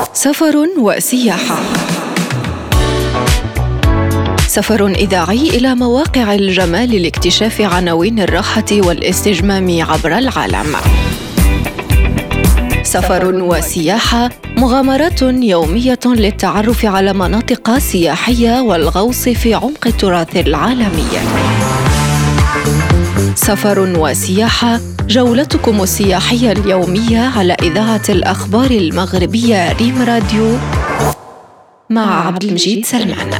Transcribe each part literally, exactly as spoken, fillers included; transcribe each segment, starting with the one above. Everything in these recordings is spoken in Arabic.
سفر وسياحة. سفر إذاعي إلى مواقع الجمال لاكتشاف عناوين الراحة والاستجمام عبر العالم. سفر وسياحة، مغامرات يومية للتعرف على مناطق سياحية والغوص في عمق التراث العالمي. سفر وسياحة، جولتكم السياحية اليومية على إذاعة الأخبار المغربية ريم راديو مع عبد المجيد سلمان.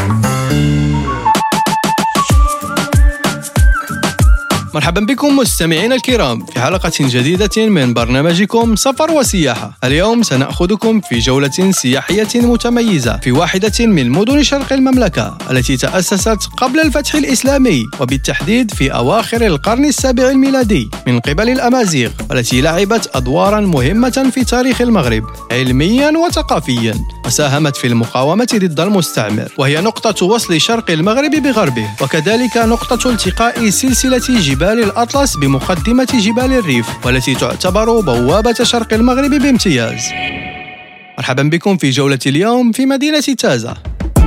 مرحبا بكم مستمعينا الكرام في حلقة جديدة من برنامجكم سفر وسياحة. اليوم سنأخذكم في جولة سياحية متميزة في واحدة من مدن شرق المملكة التي تأسست قبل الفتح الإسلامي، وبالتحديد في أواخر القرن السابع الميلادي، من قبل الأمازيغ، والتي لعبت أدوارا مهمة في تاريخ المغرب علميا وثقافيا، وساهمت في المقاومة ضد المستعمر، وهي نقطة وصل شرق المغرب بغربه، وكذلك نقطة التقاء سلسلة جبال الأطلس بمقدمة جبال الريف، والتي تعتبر بوابة شرق المغرب بامتياز. مرحبا بكم في جولة اليوم في مدينة تازة.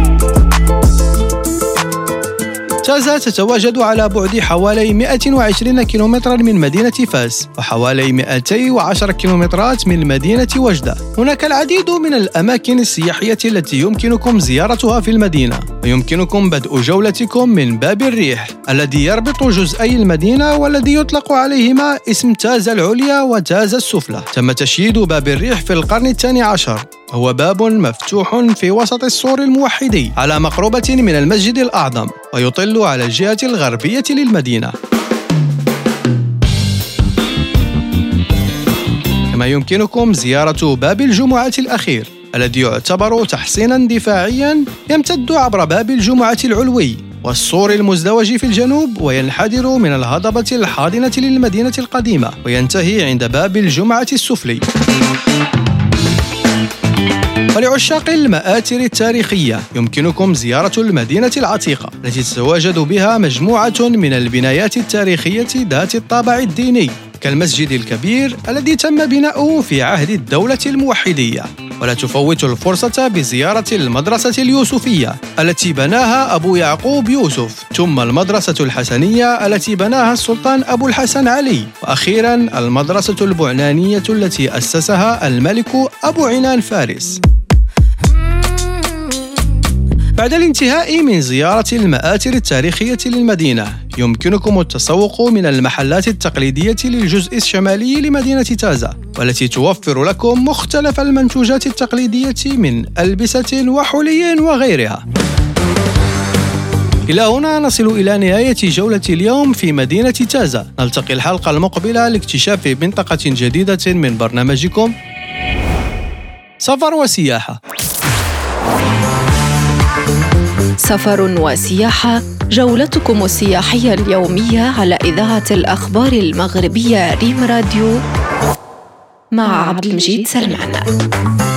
تازة تتواجد على بعد حوالي مئة وعشرين كيلومترا من مدينة فاس، وحوالي مئتين وعشرة كيلومترات من مدينة وجدة. هناك العديد من الأماكن السياحية التي يمكنكم زيارتها في المدينة، ويمكنكم بدء جولتكم من باب الريح الذي يربط جزئي المدينة، والذي يطلق عليهما اسم تازة العليا وتازة السفلى. تم تشييد باب الريح في القرن الثاني عشر، هو باب مفتوح في وسط السور الموحدي على مقربة من المسجد الأعظم، ويطل على الجهة الغربية للمدينة. كما يمكنكم زيارة باب الجمعة الأخير الذي يعتبر تحصينا دفاعيا يمتد عبر باب الجمعة العلوي والسور المزدوج في الجنوب، وينحدر من الهضبة الحاضنة للمدينة القديمة، وينتهي عند باب الجمعة السفلي. ولعشاق المآثر التاريخية يمكنكم زيارة المدينة العتيقة التي تتواجد بها مجموعة من البنايات التاريخية ذات الطابع الديني، كالمسجد الكبير الذي تم بناؤه في عهد الدولة الموحدية. ولا تفوت الفرصة بزيارة المدرسة اليوسفية التي بناها أبو يعقوب يوسف، ثم المدرسة الحسنية التي بناها السلطان أبو الحسن علي، وأخيرا المدرسة البعنانية التي أسسها الملك أبو عنان فارس. بعد الانتهاء من زيارة المآثر التاريخية للمدينة، يمكنكم التسوق من المحلات التقليدية للجزء الشمالي لمدينة تازة، والتي توفر لكم مختلف المنتوجات التقليدية من ألبسة وحلي وغيرها. إلى هنا نصل إلى نهاية جولة اليوم في مدينة تازة. نلتقي الحلقة المقبلة لاكتشاف منطقة جديدة من برنامجكم سفر وسياحة. سفر وسياحة، جولتكم السياحية اليومية على إذاعة الأخبار المغربية ريم راديو مع عبد المجيد سلمان.